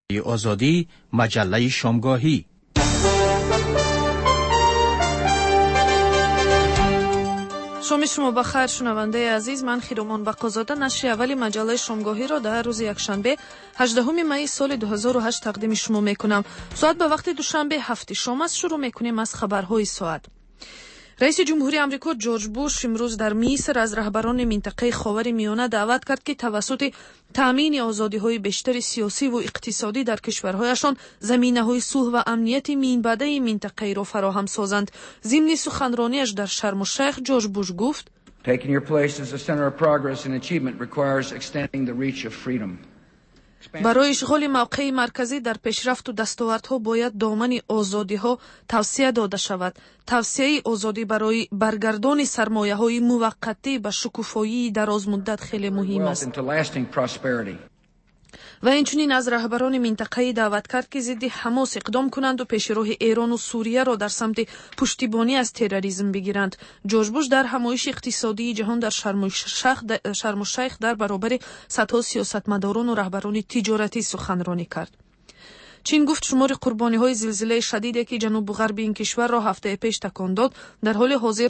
آزادی، مجله شامگاهی. شام شما بخیر شنونده عزیز، من خیرومان بقازاده نشر اولی مجله شامگاهی را در روز یکشنبه 18 می سال 2008 تقدیم شما میکنم. ساعت به وقت دوشنبه 7 شام است. شروع میکنیم از خبرهای ساعت. رئیس جمهوری آمریکا جورج بوش امروز در مصر از رهبران منطقه خاور میانه دعوت کرد که توسط تامین آزادی‌های بیشتر سیاسی و اقتصادی در کشورهایشان زمینه‌های صلح و امنیت مینبعده منطقه را فراهم سازند. ضمن سخنرانیش در شرم الشیخ جورج بوش گفت: Taking your place as the center of progress and achievement requires extending the reach of freedom. برای اشغال موقع مرکزی در پیشرفت و دستاوردها باید دامن آزادی‌ها توسعه داده شود. توسعه آزادی برای برگردان سرمایه‌های موقتی به شکوفایی درازمدت خیلی مهم است. و اینچنین از رهبران منطقه‌ای دعوت کرد که ضد حماس اقدام کنند و پیشرو ایران و سوریه را در سمت پشتیبانی از تروریسم بگیرند. جورج بوش در همایش اقتصادی جهان در شرم الشیخ در برابر صدها سیاستمداران و رهبران تجارتی سخنرانی کرد. چین گفت شمار قربانی‌های زلزله شدیدی که جنوب و غرب این کشور را هفته پیش تکان داد در حال حاضر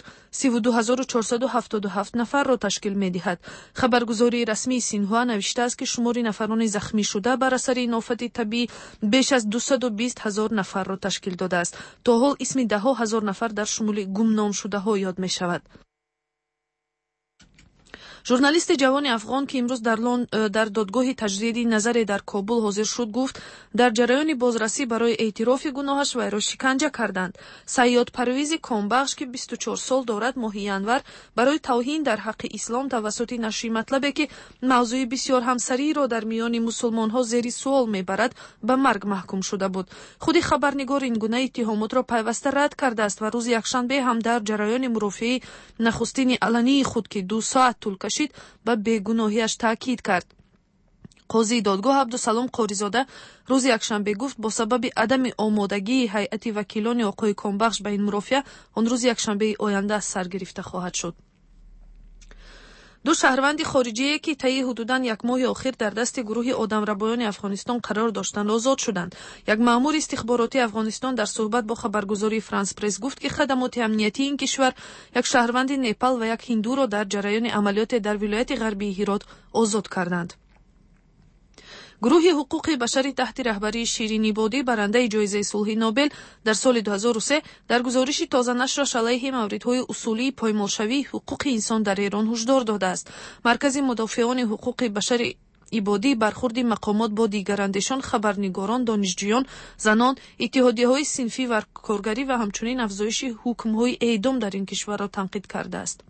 32477 نفر را تشکیل می‌دهد. خبرگزاری رسمی سینهوا نوشته است که شمار نفران زخمی شده بر اثر این آفت طبیعی بیش از 220,000 نفر را تشکیل داده است. تا حال اسم ده‌ها هزار نفر در شمول گمنام شده‌ها یاد می‌شود. ژورنالیست جوان افغان که امروز در دادگاه تجدید نظر در کابل حاضر شد گفت در جریان بازرسی برای اعتراف گناهش وی را شکنجه کردند. صیاد پرویز کامبخش که 24 سال دارد ماه ینور برای توهین در حق اسلام توسط نشر مطلبی که موضوع بسیار همسری را در میان مسلمان ها زیر سوال میبرد به مرگ محکوم شده بود. خود خبرنگار این گونه اتهامات را پیوسته رد کرده است و روز یکشنبه هم در جریان مرافعه نخستین علنی خود که 2 ساعت طول کشید به بیگناهیش تاکید کرد. قاضی دادگاه عبدالسلام قاریزاده روز یکشنبه گفت با سبب عدم آمادگی هیئت وکیلان آقای کامبخش به این مرافعه آن روز یکشنبه آینده سر گرفته خواهد شد. 2 شهروند خارجی که طی حدوداً 1 ماه اخیر در دست گروه آدمربایان افغانستان قرار داشتند آزاد شدند. یک مأمور استخباراتی افغانستان در صحبت با خبرگزاری فرانس پرس گفت که خدمات امنیتی این کشور یک شهروند نپال و یک هندو را در جریان عملیات در ولایت غربی هرات آزاد کردند. گروه حقوق بشری تحت رهبری شیرین عبادی برنده جایزه صلح نوبل در سال 2003 در گزارش تازه نشرش علیه موردهای اصولی پایمالشوی حقوق انسان در ایران هشدار داده است. مرکز مدافعان حقوق بشر عبادی برخورد مقامات با دیگراندیشان، خبرنگاران، دانشجویان، زنان، اتحادیه‌های صنفی و کارگری و همچنین افزایش حکم‌های اعدام در این کشور را تنقید کرده است.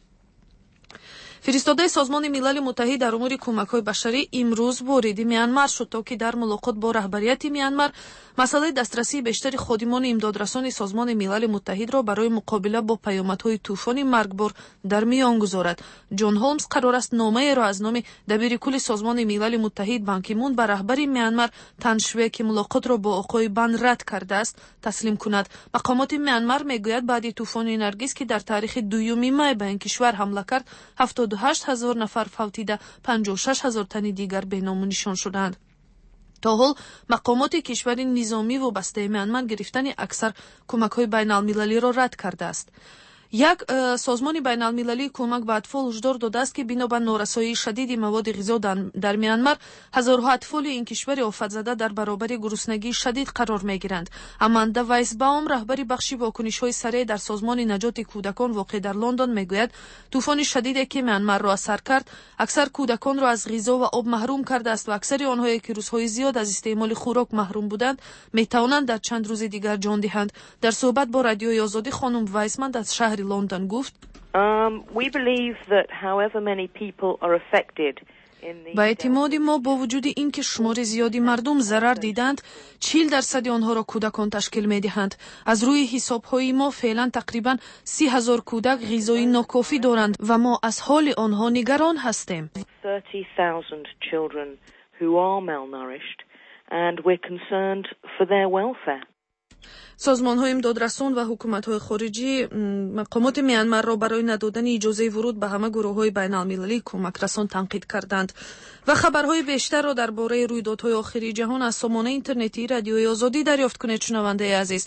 فرستاده سازمان ملل متحد در امور کمک‌های بشری امروز وارد میانمار شد تا که در ملاقات با رهبریت میانمار مسئله دسترسی بیشتر خادمان امدادرسان سازمان ملل متحد را برای مقابله با پیامدهای طوفان مرگبار در میان گذارد. جان هولمز قرار است نامه‌ای را از نام دبیرکل سازمان ملل متحد بان کی مون به رهبر میانمار تنشوی که ملاقات را با آقای بان رد کرده است تسلیم کند. مقامات میانمار میگوید بعد طوفان نرگس که در تاریخ 2 می به این کشور حمله کرد 78,000 نفر فوتیده 56,000 تن دیگر به نام و نشان شدند. تا حال مقامات کشور نظامی وابسته میانمار گرفتن اکثر کمک‌های بین‌المللی را رد کرده است. یک سازمان بین المللی کمک به اطفال هشدار داده است که بنابر نارسایی شدید مواد غذا در میانمار هزارها اطفال این کشور آفت زده در برابر گرسنگی شدید قرار میگیرند. اماندا وایسباوم رهبر بخش واکنش‌های سریع در سازمان نجات کودکان واقع در لندن میگوید طوفان شدیدی که میانمار را اثر کرد اکثر کودکان را از غذا و آب محروم کرده است و اکثر آنهایی که روزهای زیاد از استعمال خوراک محروم بودند میتوانند در چند روز دیگر جان دهند. در صحبت با رادیوی آزادی خانم وایسمن از شهر لندن گفت we believe that however many people are affected با اعتماد ما با وجود اینکه شمار زیادی مردم ضرر دیدند 40% آنها را کودکان تشکیل می‌دهند. از روی حساب‌های ما فعلا تقریباً 30,000 کودک غذای ناکافی دارند و ما از حال آنها نگران هستیم. 30,000 children who are malnourished and we're concerned for their welfare. سازمان‌های امدادرسان و حکومت‌های خارجی مقامات میانمار را برای ندادن اجازه ورود به همه گروه‌های بین‌المللی کمک‌رسان تنقید کردند و خبرهای بیشتر را درباره رویدادهای آخری جهان از سامانه اینترنتی رادیوی آزادی دریافت کنید. شنونده عزیز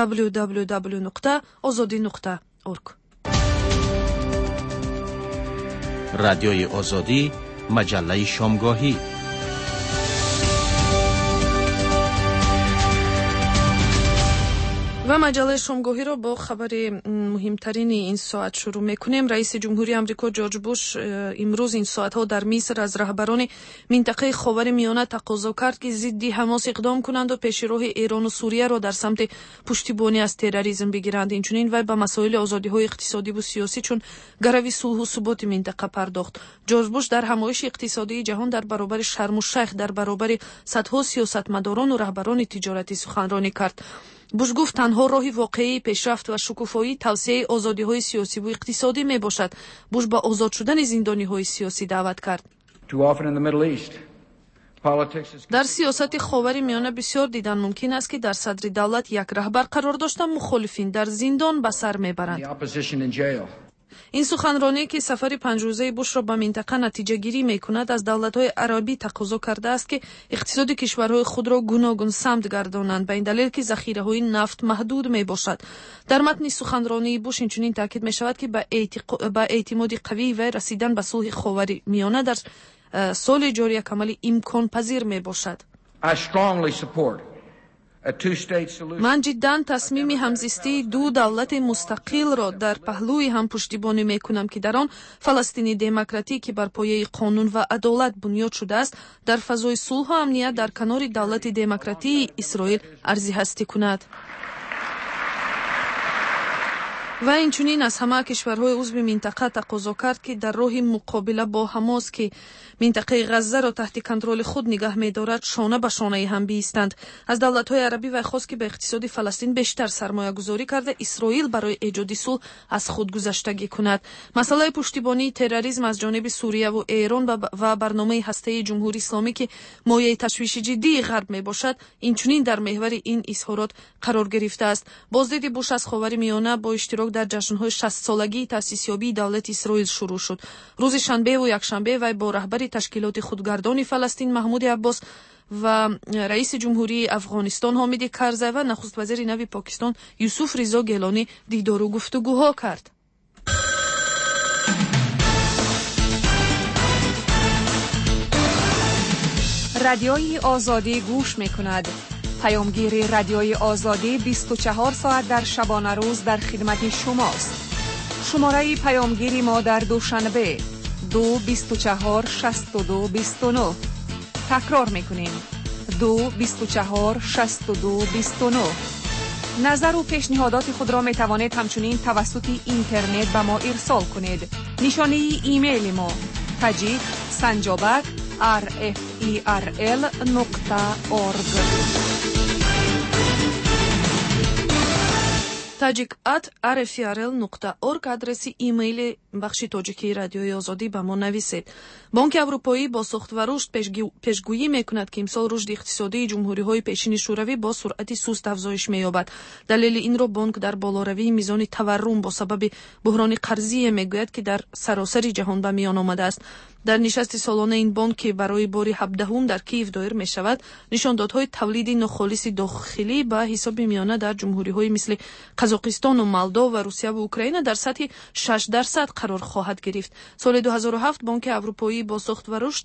www.azadi.org. رادیوی آزادی، مجله شامگاهی. و مجله شامگاهی را با خبر مهمترین این ساعت شروع میکنیم. رئیس جمهوری آمریکا جورج بوش امروز این ساعت ها در مصر از رهبران منطقه خاور میانه تقاضا کرد که ضد حماس اقدام کنند و پیش راه ایران و سوریه را در سمت پشتیبانی از تروریسم بگیرند. اینچنین وی به مسائل آزادی های اقتصادی و سیاسی چون گروی صلح و ثبات منطقه پرداخت. جورج بوش در همایش اقتصادی جهان در برابر شرم الشیخ در برابر صدها سیاستمداران و رهبران تجارتی سخنرانی کرد. بوش گفت تنها راه واقعی پیشرفت و شکوفایی توسعه آزادی‌های سیاسی و اقتصادی میباشد. بوش با آزاد شدن زندانی‌های سیاسی دعوت کرد. در سیاست خاور میانه بسیار دیدن ممکن است که در صدر دولت یک رهبر قرار داشته مخالفین در زندان به سر میبرند. این سخنرانی که سفر 5 روزه بوش را به منطقه نتیجه گیری می کند از دولت‌های عربی تقاضا کرده است که اقتصاد کشورهای خود را گوناگون سمت گردانند به این دلیل که ذخیره‌های نفت محدود می باشد. در متن سخنرانی بوش اینچنین تاکید می شود که با اعتماد قوی و رسیدن به صلح خاور میانه در سال جاری یک عمل امکان پذیر می باشد. من جدا تصمیم همزیستی دو دولت مستقل را در پهلوی هم پشتیبانی می کنم که در آن فلسطین دموکراتیک که بر پایه قانون و عدالت بنیاد شده است در فضای صلح و امنیت در کنار دولت دموکراتی اسرائیل ارزی هستی کند. و اینچنین از همه کشورهای عضو منطقه تقاضا کرد که در راه مقابله با حماس که منطقه غزه را تحت کنترل خود نگاه می‌دارد شانه به شانه هم بایستند. از دولت‌های عربی و خاص که به اقتصاد فلسطین بیشتر سرمایه گذاری کرده اسرائیل برای ایجاد صلح از خود گذشتگی کند. مسئله پشتیبانی تروریسم از جانب سوریه و ایران و برنامه هسته‌ای جمهوری اسلامی که مایه تشویش جدی غرب میباشد اینچنین در محور این اظهارات قرار گرفته است. بازدید بوش از خاور میانه با اشتراک در جشن‌های 60 سالگی تأسیس یابی دولت اسرائیل شروع شد. روز شنبه و یکشنبه وی با رهبر تشکیلات خودگردان فلسطین محمود عباس و رئیس جمهوری افغانستان حامد کرزی و نخست وزیر نو پاکستان یوسف رضا گیلانی دیدار و گفتگوها کرد. رادیوی آزادی گوش می‌کند. پیامگیر رادیوی آزادی 24 ساعت در شبانه روز در خدمت شماست. شماره پیامگیری ما در دوشنبه 224 62 29. تکرار میکنیم 224 62 29. نظر و پیشنهادات خود را می توانید همچنین توسط اینترنت به ما ارسال کنید. نشانه ایمیل ما tajik@rferl.org tajik@rferl.org آدرس ایمیل بخش تاجیکی رادیوی آزادی به ما نویسید. بانک اروپایی با ساخت و رشد پیشگویی میکند که امسال رشد اقتصادی جمهوری‌های پیشین شوروی با سرعت سست افزایش می‌یابد. دلیل این را بانک در بالاروی میزان تورم با سبب بحران قرضی میگوید که در سراسر جهان به میان آمده است. در نشست سالانه این بانک که برای بار 17 در کیف دایر می شود نشاندادهای تولید ناخالص داخلی به حساب میانه در جمهوری‌های مثل قزاقستان و مولدو و روسیه و اوکراین در سطح 6% قرار خواهد گرفت. سال 2007 بانک اروپایی با ساخت و رشد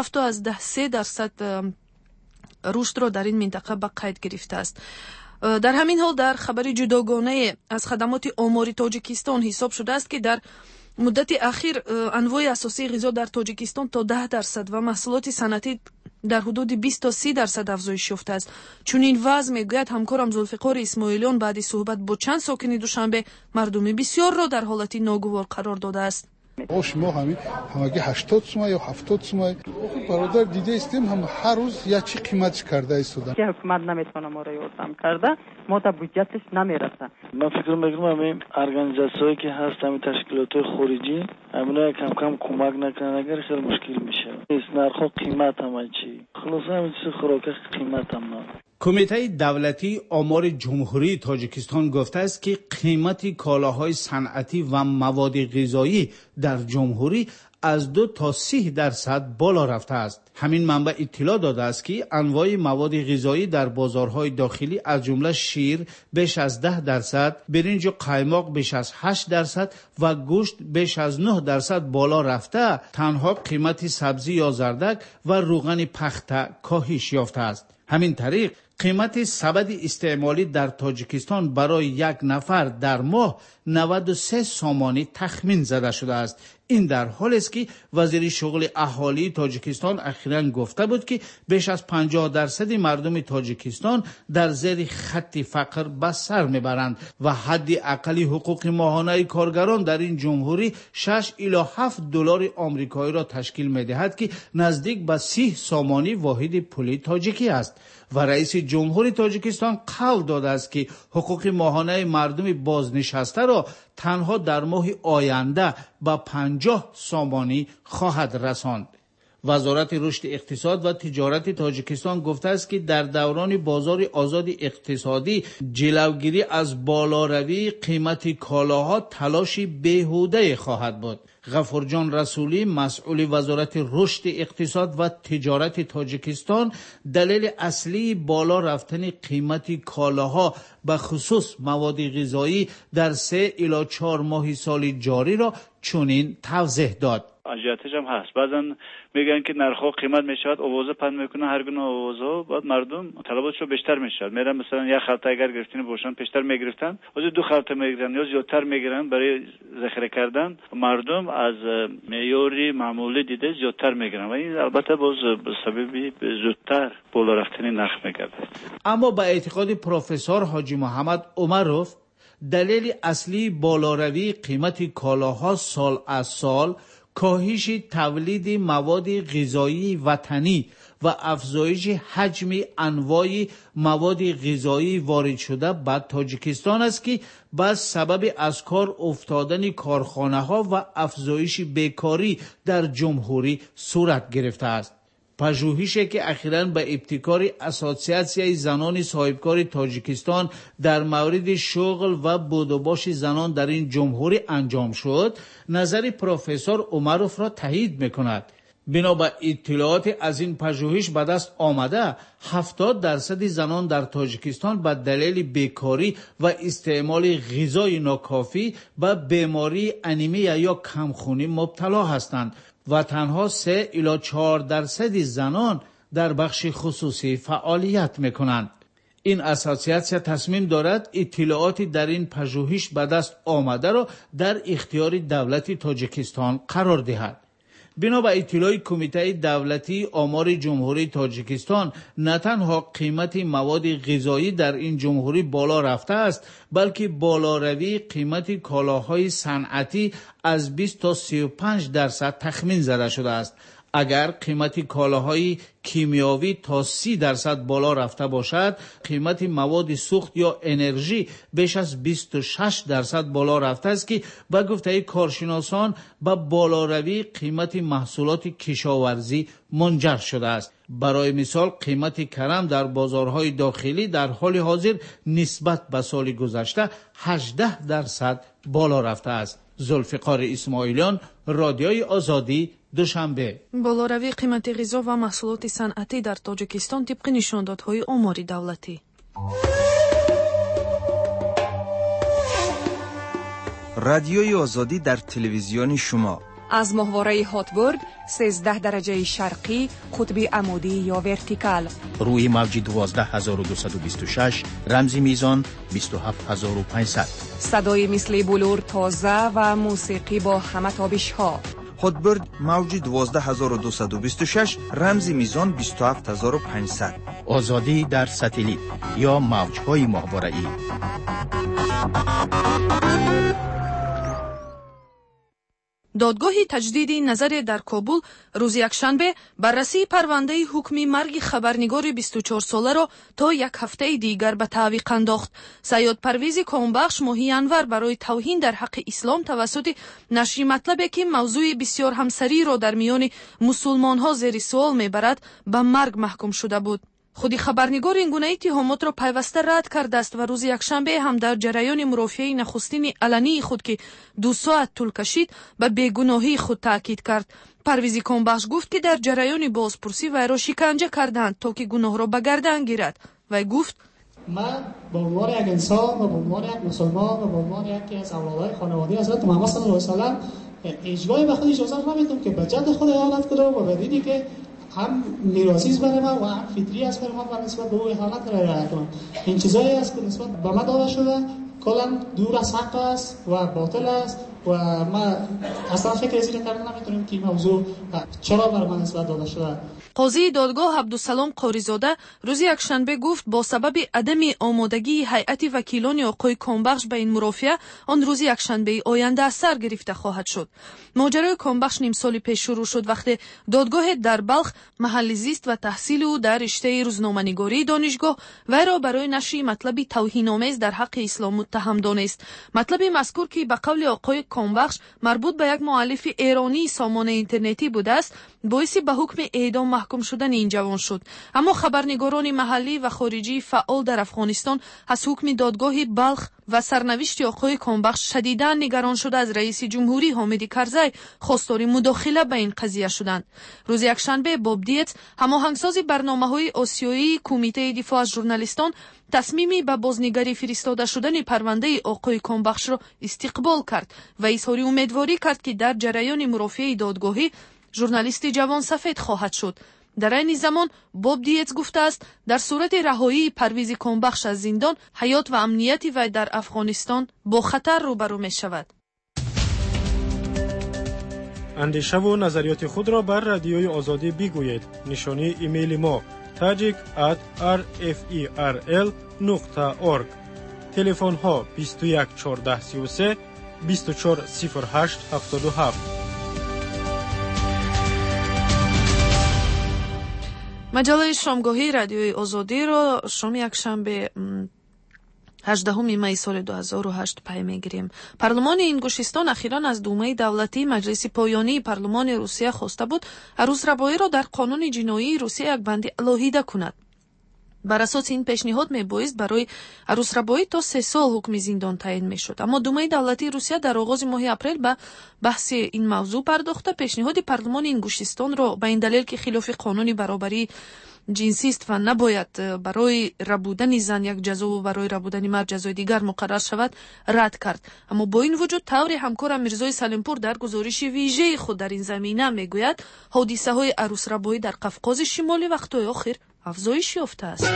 7.3% رشد را در این منطقه به قید گرفته است. در همین حال در خبر جداگانه از خدمات آماری تاجیکستان حساب شده است که در مدت اخیر انواع اساسی غذا در تاجیکستان تا 10% و محصولات صنعتی در حدود 20 تا 30% افزایش یافته است. چون این وضع میگوید همکارم ذوالفقار اسماعیلیان بعد صحبت با چند ساکن دوشنبه مردم بسیار را در حالت ناگوار قرار داده است. اوش ما همگی 80 سومه یا 70 سومه برادر دیده استیم هم هر روز یا چی قیمتش کرده ایستادن که حکومت نمیتونه ما را یاردم کرده ما تا بودجتش نمیرسه. من فکر میکنم همین ارگانیزاسیونی که هست همین تشکیلات خارجی همینا کم کم کمک نکنن اگر خیلی مشکل میشه. نرخ قیمت هم چی خلاص همین چیز خوراک قیمت هم نه. کمیته دولتی آمار جمهوری تاجیکستان گفته است که قیمت کالاهای صنعتی و مواد غذایی در جمهوری از 2 تا 30% بالا رفته است. همین منبع اطلاع داده است که انواع مواد غذایی در بازارهای داخلی از جمله شیر بیش از 10%، برنج و قایماق بیش از 8% و گوشت بیش از 9% بالا رفته. تنها قیمت سبزی یا زردک و روغن پخته کاهش یافته است. همین طریق قیمت سبد استعمالی در تاجیکستان برای یک نفر در ماه 93 سامانی تخمین زده شده است. این در حالی است که وزیر شغل اهالی تاجیکستان اخیراً گفته بود که بیش از 50% مردم تاجیکستان در زیر خط فقر به سر میبرند و حد اقلی حقوق ماهانه کارگران در این جمهوری 6 الی 7 دلار آمریکایی را تشکیل میدهد که نزدیک به 30 سامانی واحد پولی تاجیکی است. و رئیس جمهوری تاجیکستان قول داده است که حقوق ماهانه مردم بازنشسته را تنها در ماه آینده به 50 سامانی خواهد رساند. وزارت رشد اقتصاد و تجارت تاجیکستان گفته است که در دوران بازار آزاد اقتصادی جلوگیری از بالاروی قیمت کالاها تلاش بیهوده خواهد بود. غفورجان رسولی مسئول وزارت رشد اقتصاد و تجارت تاجیکستان دلیل اصلی بالا رفتن قیمت کالاها به خصوص مواد غذایی در 3 الی 4 ماه سال جاری را چنین توضیح داد. اجازهش هم هست. بعضا میگن که نرخ قیمت میشود اوازه پند میکنه هر گونه اوازه، بعد مردم طلباتشو بیشتر میشد. میرن مثلا یک خلطه اگر گرفتین باشن بیشتر میگرفتن، از 2 خلطه میگیرن یا زیادتر میگیرن برای ذخیره کردن. مردم از معیاری معمولی دیده زیادتر میگیرن و این البته باز به سبب زودتر بالا رفتن نرخ میگرده. اما با اعتقاد پروفسور حاجی محمد عمروف دلیل اصلی بالاروی قیمت کالاها سال از سال کاهش تولید مواد غذایی وطنی و افزایش حجم انواع مواد غذایی وارد شده به تاجیکستان است که به سبب از کار افتادن کارخانه ها و افزایش بیکاری در جمهوری صورت گرفته است. پژوهشی که اخیراً به ابتکار اسوسیاسیون زنان صاحبکار تاجیکستان در مورد شغل و بودوباش زنان در این جمهوری انجام شد، نظر پروفسور عمروف را تایید می‌کند. بنابر اطلاعات از این پژوهش به دست آمده 70% زنان در تاجیکستان به دلیل بیکاری و استعمال غذای ناکافی به بیماری انیمیا یا کمخونی مبتلا هستند و تنها 3 الی 4% زنان در بخش خصوصی فعالیت میکنند. این اساسیاسیون تصمیم دارد اطلاعاتی در این پژوهش به دست آمده را در اختیار دولت تاجیکستان قرار دهد. بنابر اطلاع کمیته دولتی آمار جمهوری تاجیکستان نه تنها قیمت مواد غذایی در این جمهوری بالا رفته است، بلکه بالاروی قیمت کالاهای صنعتی از 20 تا 35% تخمین زده شده است. اگر قیمت کالاهای کیمیاوی تا 30% بالا رفته باشد، قیمت مواد سوخت یا انرژی بیش از 26% بالا رفته است که به گفته کارشناسان به بالاروی قیمت محصولات کشاورزی منجر شده است. برای مثال قیمت کرم در بازارهای داخلی در حال حاضر نسبت به سال گذشته 18% بالا رفته است. ذوالفقار اسماعیلیان، رادیوی آزادی، دوشنبه. بالاروی قیمت غذا و محصولات صنعتی در تاجیکستان طبق نشاندادهای آماری دولتی. رادیوی آزادی در تلویزیون شما از ماهواره هاتبرد 13 درجه شرقی قطب عمودی یا ورتیکال روی موج 12226 رمزی میزان 27500 صدای مثل بلور تازه و موسیقی با همه تابش ها. هاتبرد موج 12226 رمزی میزان 27500 آزادی در ساتلیت یا موج‌های ماهواره‌ای. دادگاه تجدید نظر در کابل روز یکشنبه بررسی پرونده حکم مرگ خبرنگار 24 ساله را تا یک هفته دیگر به تعویق انداخت. سیاد پرویز کامبخش ماهی انور برای توهین در حق اسلام توسط نشر مطلبی که موضوع بسیار همسری را در میان مسلمان ها زیر سوال میبرد به مرگ محکوم شده بود. худи хабарнигор ин гуна иттиҳомотро пайваста рад кардааст ва рӯзи якшанбе ҳам дар ҷараёни мурофиаи нахустини алании худ ки 2 соат тӯл кашид ба бегуноҳии худ таъкид кард. Парвизи Конбахш гуфт ки дар ҷараёни бозпурсӣ вайро шиканҷа карданд то ки гуноҳро ба гардан гирад. вай гуфт: من به عنوان یک انسان و به عنوان یک مسلمان و به عنوان یکی از اولادهای خانواده حضرت محمد صلی الله علیه و سلم هیچگاهی به خود اجازه نمیدم که به جد خود اهانت کنم و بدونی که هم میراثی است برای من و هم فطری است برای من و نسبت به او اهانت رعایت کنم. این چیزایی است که نسبت به من داده شده کلا دور از حق است و باطل است و ما اصلا فکر از این کردن نمیتونیم که این موضوع چرا برای من نسبت داده شده. قاضی دادگاه عبدالسلام قاریزاده روز یکشنبه گفت با سبب عدم آمادگی هیئت وکیلان آقای کامبخش به این مرافعه آن روز یکشنبه آینده از سر گرفته خواهد شد. ماجرای کامبخش نیم سال پیش شروع شد وقتی دادگاه در بلخ محل زیست و تحصیل او در رشته روزنامه‌نگاری دانشگاه وی را برای نشر مطلبی توهین‌آمیز در حق اسلام متهم دانست. مطلب مذکور که به قول آقای کامبخش مربوط به یک مؤلف ایرانی سامان اینترنتی بوده است باعث به حکم اعدام محکوم شدن این جوان شد. اما خبرنگاران محلی و خارجی فعال در افغانستان از حکم دادگاه بلخ و سرنوشت آقای کامبخش شدیداً نگران شده از رئیس جمهوری حامد کرزی خواستار مداخله به این قضیه شدند. روز یکشنبه باب دیت هماهنگساز برنامه‌های آسیایی کمیته دفاع از ژورنالیستان تصمیمی به بازنگری فرستاده شدن پرونده آقای کامبخش را استقبال کرد و اظهار امیدواری کرد که در جریان مرافعه دادگاهی ژورنالیست جوان سفید خواهد شد. در این زمان باب دیتس گفته است در صورت رهایی پرویز کامبخش از زندان حیات و امنیت وی در افغانستان با خطر روبرو می شود. اندیشه و نظریات خود را بر رادیوی آزادی بگویید. نشانی ایمیل ما tajik@rferl.org. تلفن ها 21 14 33 24 08 77. مجله شامگاهی رادیوی آزادی را شام یکشنبه 18 می سال 2008 پی میگیریم. پارلمان انگوشستان اخیراً از دومه دولتی مجلس پایانی پارلمان روسیه خواسته بود عروس‌ربایی را در قانون جنایی روسیه یک بند علیحده کند. بر اساس این پیشنهاد میبایست برای عروس‌ربایی تا 3 سال حکم زندان تعیین میشد. اما دومه دولتی روسیه در آغاز ماه اپریل به بحث این موضوع پرداخته پیشنهاد پارلمان انگوشستان را به این دلیل که خلاف قانون برابری جنسی است و نباید برای ربودن زن یک جزا و برای ربودن مرد جزای دیگر مقرر شود رد کرد. اما با این وجود طور همکارم میرزای سلیمپور در گزارش ویژه خود در این زمینه میگوید حادثه های عروس‌ربایی در قفقاز شمالی وقت‌های آخر افزایش یافته است.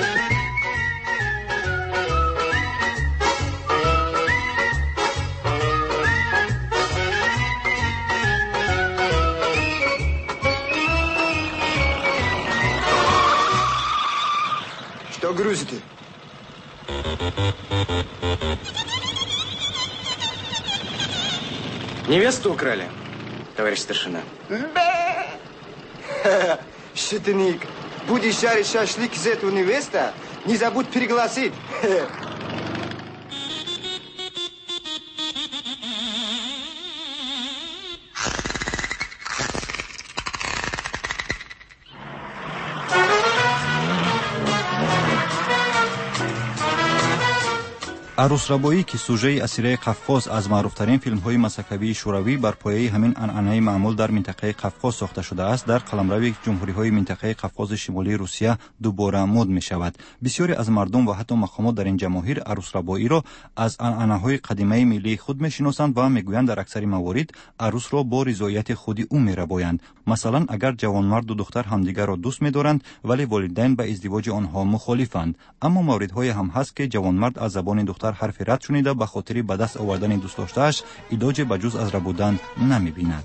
Что грузите? Невесту украли, товарищ старшина. Щитник, будешь жарить шашлык из этого невеста, не забудь пригласить. عروس‌ربایی که سوژه اسیره قفقاز از معروفترین فیلم‌های مسکوی شوروی بر پایه همین عنعنه معمول در منطقه قفقاز ساخته شده است در قلمرو جمهوری‌های منطقه قفقاز شمالی روسیه دوباره مد می‌شود. بسیاری از مردم و حتی مقامات در این جماهیر عروس‌ربایی را از عنعنه‌های قدیمی ملی خود می‌شناسند و می‌گویند در اکثر موارد عروس را با رضایت خود او می‌ربایند. مثلا اگر جوانمرد و دختر همدیگر را دوست می‌دارند ولی والدین به ازدواج آنها مخالفند، اما موردهای هم هست که جوانمرد از زبان دختر حرف رد شنیده به خاطر به دست آوردن دوست داشته‌اش علاج به جز از ربودن نمی‌بیند.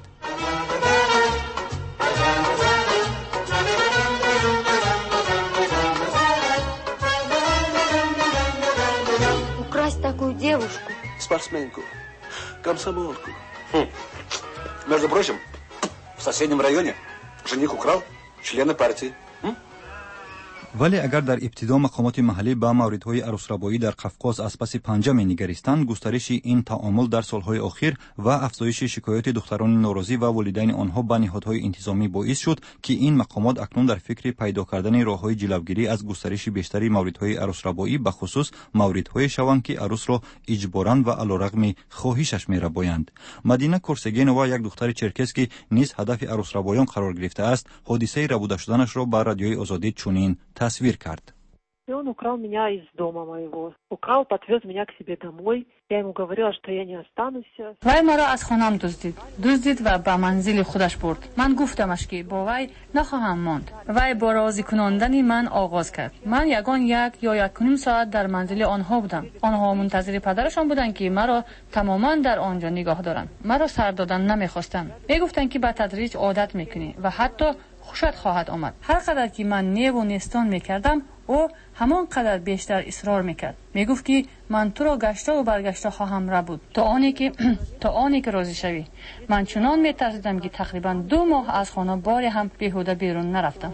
Украсть такую девушку. Спортсменку, комсомолку. Между прочим, в соседнем районе жених украл члена партии. ولی اگر در ابتدا مقامات محلی با موردهای عروس‌ربایی در قفقاز از پس پنجه می‌نگریستند، گسترش این تعامل در سالهای اخیر و افزایش شکایات دختران ناراضی و والدین آنها به نهادهای انتظامی باعث شد که این مقامات اکنون در فکر پیدا کردن راه‌های جلوگیری از گسترش بیشتری موردهای عروس‌ربایی، به خصوص موردهای شوند که عروس را اجباراً و علیرغم خواهشش می‌ربایند. مدینه کورسگینова، یک دختر چرکس که نیز هدف عروس‌ربایان قرار گرفته است، حادثه ربوده شدنش را به رادیوی آزادی چنین تصویر کرد. Он украл меня из дома моего. Украл, подвез меня к себе домой. Я ему говорила, что я не останусь. وای مرا از خانم دزدید و به منزل خودش برد. من گفتمش که با وی نخواهم ماند. وی با راضی کناندن من آغاز کرد. من یگان یک یا 1.5 ساعت در منزل آنها بودم. آنها منتظر پدرشان بودند که مرا تماما در آنجا نگاه دارند. مرا سر دادن نمیخواستند. میگفتند که به تدریج عادت میکنی و حتی خوشت خواهد آمد. هر قدر که من نیو و نستان میکردم، او همان قدر بیشتر اصرار میکرد. میگفت که من تو را گشته و برگشته خواهم ربود تا آنی که راضی شوی. من چنان میترسیدم که تقریبا 2 ماه از خانه باری هم بیهوده بیرون نرفتم.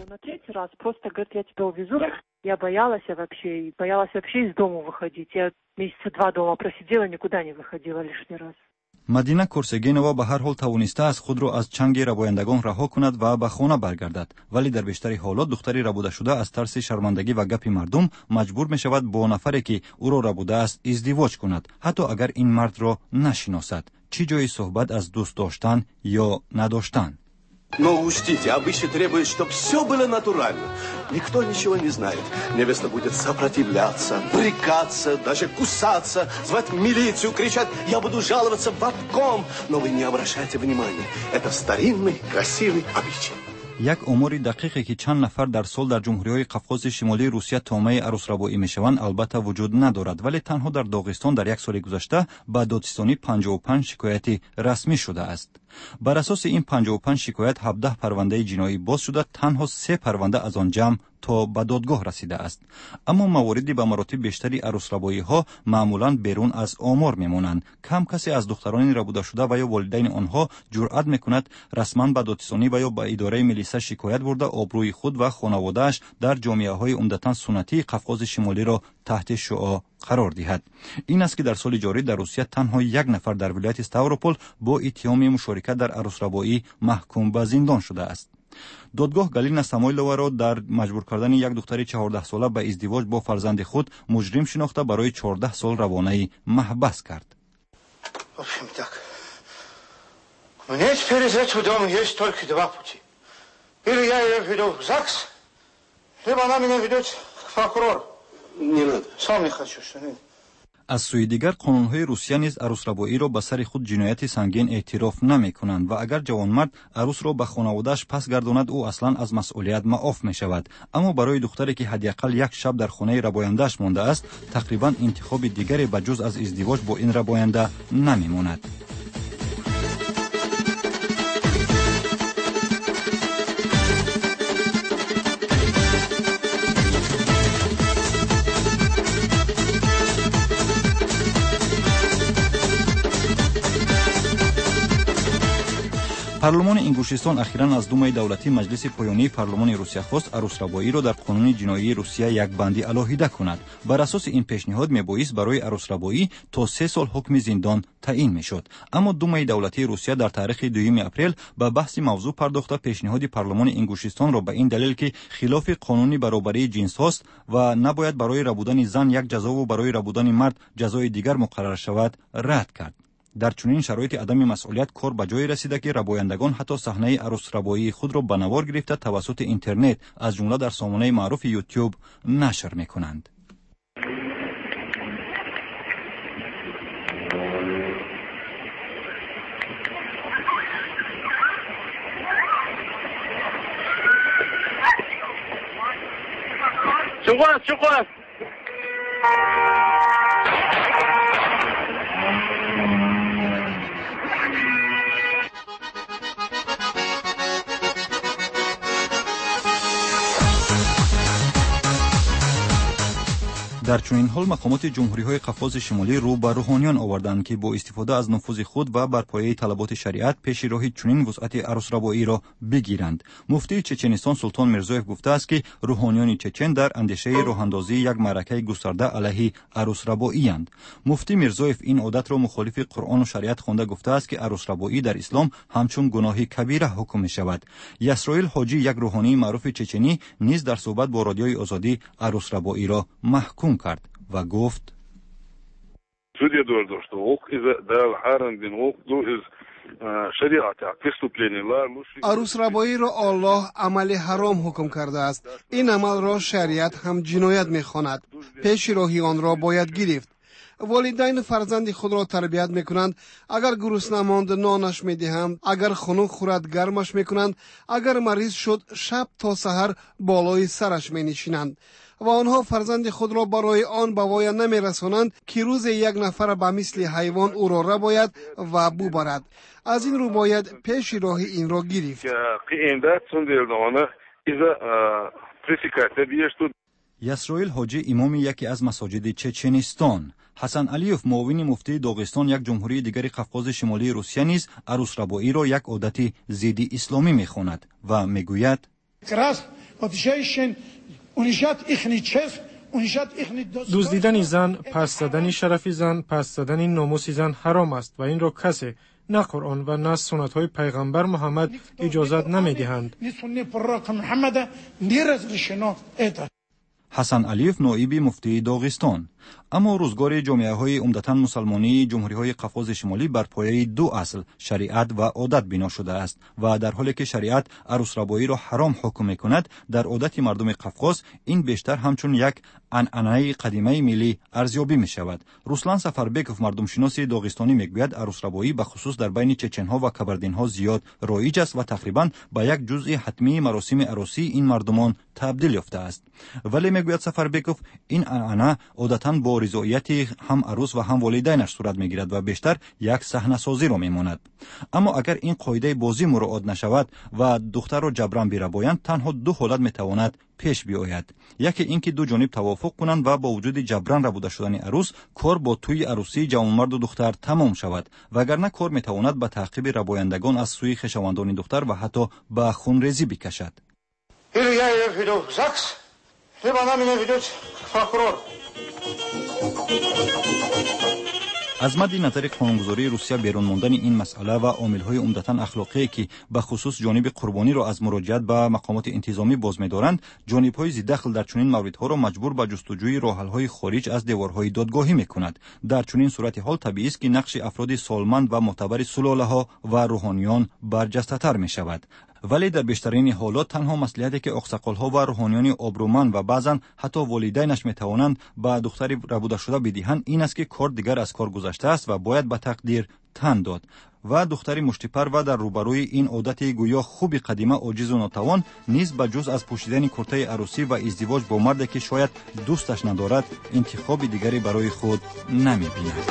Я боялась вообще из дома выходить. Я месяца 2 дома просидела, никуда не выходила лишний раз. مدینه کورسگینова به هر حال توانسته از خود را از چنگ ربایندگان رها کند و به خانه برگردد، ولی در بیشتر حالات دختری ربوده شده از ترس شرمندگی و گپ مردم مجبور می شود با نفری که او را ربوده است ازدواج کند، حتی اگر این مرد را نشناسد. چی جای صحبت از دوست داشتن یا نداشتن؟ Но учтите, обычай требует, чтобы все было натурально. Никто ничего не знает. Невеста будет сопротивляться, брыкаться, даже кусаться, звать милицию, кричать: «Я буду жаловаться в обком». Но вы не обращайте внимания. Это старинный, красивый обычай. یک آمار دقیقی که چند نفر در سال در جمهوری‌های قفقاز شمالی روسیه طامع عروس‌ربایی میشوند البته وجود ندارد، ولی تنها در داغستان در یک سال گذشته به دادستانی 55 شکایت رسمی شده است. بر اساس این 55 شکایت 17 پرونده جنایی باز شده، تنها 3 پرونده از آن جمع تا به دادگاه رسیده است. اما مواردی به مراتب بیشتری عروس‌ربایی ها معمولاً بیرون از آمار میمونند. کم کسی از دختران ربوده شده و یا والدین آنها جرأت میکند رسما به دادستانی و یا به اداره ملیسه شکایت برده آبروی خود و خانواده‌اش در جامعه‌های عمدتاً سنتی قفقاز شمالی را تحت شعاع قرار دهد. این است که در سال جاری در روسیه تنها 1 نفر در ولایت استاوروپول با اتهام مشارکت در عروس‌ربایی محکوم به زندان شده است. دادگاه گالینا سامویلووا را در مجبور کردن یک دختر 14 ساله به ازدواج با فرزند خود مجرم شناخته برای 14 سال روانه محبس کرد. Мне теперь из этого дома есть только 2 пути. Или я ее веду в ЗАГС, либо она меня ведет к прокурору. Не надо. Сам не хочу, что нет. از سوی دیگر قانون‌های روسیه نیز عروس‌ربایی را به سر خود جنایت سنگین اعتراف نمی‌کنند و اگر جوانمرد عروس را به خانواده‌اش پس گرداند او اصلاً از مسئولیت معاف می‌شود. اما برای دختری که حداقل 1 شب در خانه رباینده‌اش مانده است تقریباً انتخاب دیگری به جز از ازدواج با این رباینده نمی‌ماند. پارلمان انگوشستان اخیراً از دومای دولتی مجلس پایانی پارلمان روسیه خواست عروس‌ربایی را در قانون جنایی روسیه یک بندی علاهیده کند. بر اساس این پیشنهاد میبایست برای عروس‌ربایی تا 3 سال حکم زندان تعیین میشد. اما دومای دولتی روسیه در تاریخ 2 اپریل به بحث موضوع پرداخته پیشنهاد پارلمان انگوشستان را به این دلیل که خلاف قانون برابری جنس است و نباید برای ربودن زن یک جزا و برای ربودن مرد جزای دیگر مقرر شود رد کرد. در چنین شرایط عدم مسئولیت کار به جای رسیده که ربایندگان حتی صحنه عروس‌ربایی خود را به نوار گرفته توسط اینترنت از جمله در سامانه معروف یوتیوب نشر می‌کنند. چقدر дар чунин ҳол мақомоти ҷумҳуриҳои қавқози шимолӣ рӯ ба рӯҳониён оварданд ки бо истифода аз нуфузи худ ва бар пояи талаботи шариат пеши роҳи чунин вусъати арӯсрабоиро бигиранд. муфтии чеченистон Султон Мирзоев гуфтааст ки рӯҳониёни чечен дар андешаи роҳандозии як маъракаи густарда алайҳи арӯсрабоиянд. муфтӣ Мирзоев ин одатро мухолифи Қуръону шариат хонда гуфтааст ки арӯсрабоӣ дар ислом ҳамчун гуноҳи кабира ҳукм мешавад. Ясроил ҳоҷӣ, як рӯҳонии маъруфи чеченӣ, низ дар суҳбат бо радиои Озодӣ арӯсрабоиро маҳкум кард ва гуфт: арӯсрабоиро Аллоҳ амали ҳаром ҳукм кардааст. ин амалро шариат ҳам ҷиноят мехонад. пеши роҳи онро бояд гирифт. волидайн фарзанди худро тарбият мекунанд. агар гурусна монд, нонаш медиҳанд. агар хунук хӯрад, гармаш мекунанд. агар мариз шуд, шаб то саҳар болои сараш менишинанд. ва онҳо фарзанди худро барои он ба воя намерасонанд ки рӯзе як нафар ба мисли ҳайвон ӯро рабояд ва бубарад. аз ин рӯ бояд пеши роҳи инро гирифт. ясроил ҳоҷӣ имоми яке аз масоҷиди чеченистон. ҳасан алиев, муовини муфтии Доғистон, як ҷумҳурии дигари қавқози шимолии Русия, низ арӯсрабоиро як одати зидди исломӣ мехонад ва мегӯяд: дуздидани зан, пас задани шарафи зан, пас задани номуси зан ҳаром аст ва инро касе на Қуръон ва на суннатҳои пайғамбар Муҳаммад иҷозат намедиҳанд. ҳасан алиев, ноиби муфтии Доғистон. аммо рӯзгори ҷомеаҳои умдатан мусалмонии ҷумҳуриҳои қавқози шимолӣ бар пояи ду асл, шариат ва одат бино шудааст ва дар ҳоле ки шариат арӯсрабоиро ҳаром ҳукм мекунад, дар одати мардуми қавқоз ин бештар ҳамчун як анъанаи қадимаи миллӣ арзёбӣ мешавад. Руслан Сафарбеков, мардумшиноси доғистонӣ, мегӯяд арӯсрабоӣ бахусус дар байни чеченҳо ва кабардинҳо зиёд роиҷ аст ва тақрибан ба як ҷузъи ҳатмии маросими аросии ин мардумон табдил ёфтааст. вале мегӯяд Сафарбеков, ин анъана одатан бо ризоияти ҳам арӯс ва ҳам волидайнаш сурат мегирад ва бештар як саҳнасозиро мемонад. аммо агар ин қоидаи бозӣ муроот нашавад ва духтарро ҷабран бирабоянд, танҳо ду ҳолат метавонад пеш биояд. яке ин ки ду ҷониб тавофуқ кунанд ва бо вуҷуди ҷабран рабуда шудани арӯс, кор бо тӯйи арӯсии ҷавонмарду духтар тамом шавад. вагарна кор метавонад ба таъқиби рабояндагон аз сӯи хешавандони духтар ва ҳатто ба хунрезӣ бикашад. Либо она меня ведет к прокурору. аз мадди назари қонунгузории Русия берун мондани ин масъала ва омилҳои умдатан ахлоқие ки ба хусус ҷониби қурбониро аз муроҷиат ба мақомоти интизомӣ боз медоранд, ҷонибҳои зиддахл дар чунин мавридҳоро маҷбур ба ҷустуҷӯи роҳҳалҳои хориҷ аз деворҳои додгоҳӣ мекунад. дар чунин сурати ҳол табиист ки нақши афроди солманд ва мӯътабари сулолаҳо ва рӯҳониён барҷастатар мешавад. вале дар бештарини ҳолот танҳо маслиҳате ки оқсақолҳо ва рӯҳониёни обрӯманд ва баъзан ҳатто волидайнаш метавонанд ба духтари рабудашуда бидиҳанд, ин аст ки кор дигар аз кор гузаштааст ва бояд ба тақдир тан дод. ва духтари муштипар ва дар рӯбарӯи ин одати гӯё хуби қадима оҷизу нотавон низ ба ҷуз аз пӯшидани куртаи арӯсӣ ва издивоҷ бо марде ки шояд дӯсташ надорад, интихоби дигаре барои худ намебинад.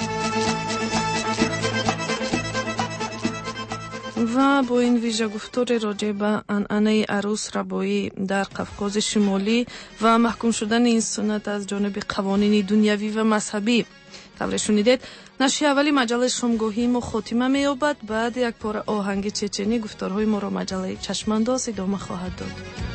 ва бо ин вижагуфтори роҷеъ ба анъанаи арӯсрабоӣ дар қавқози шимолӣ ва маҳкум шудани ин суннат аз ҷониби қавонини дунявӣ ва мазҳабӣ тавре шунидед, нашри аввали маҷалаи шомгоҳии мо хотима меёбад. баъд як пора оҳанги чеченӣ гуфторҳои моро маҷалаи чашмандоз идома хоҳад дод.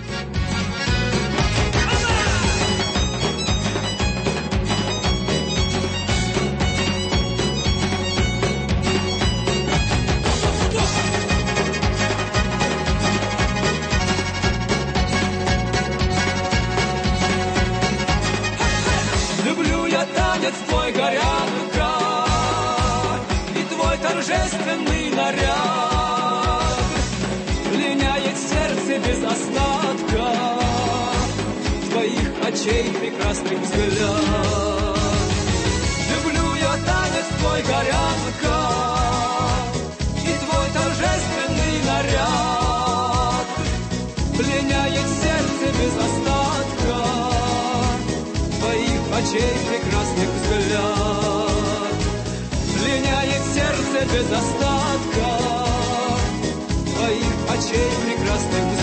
Твой горянка и твой торжественный наряд пленяет сердце без остатка твоих очей прекрасный взгляд. Люблю я танец твой горянка и твой торжественный наряд пленяет сердце без остатка твоих очей прекрасных взгляд, пленяет сердце без остатка твоих очей прекрасных взгляд.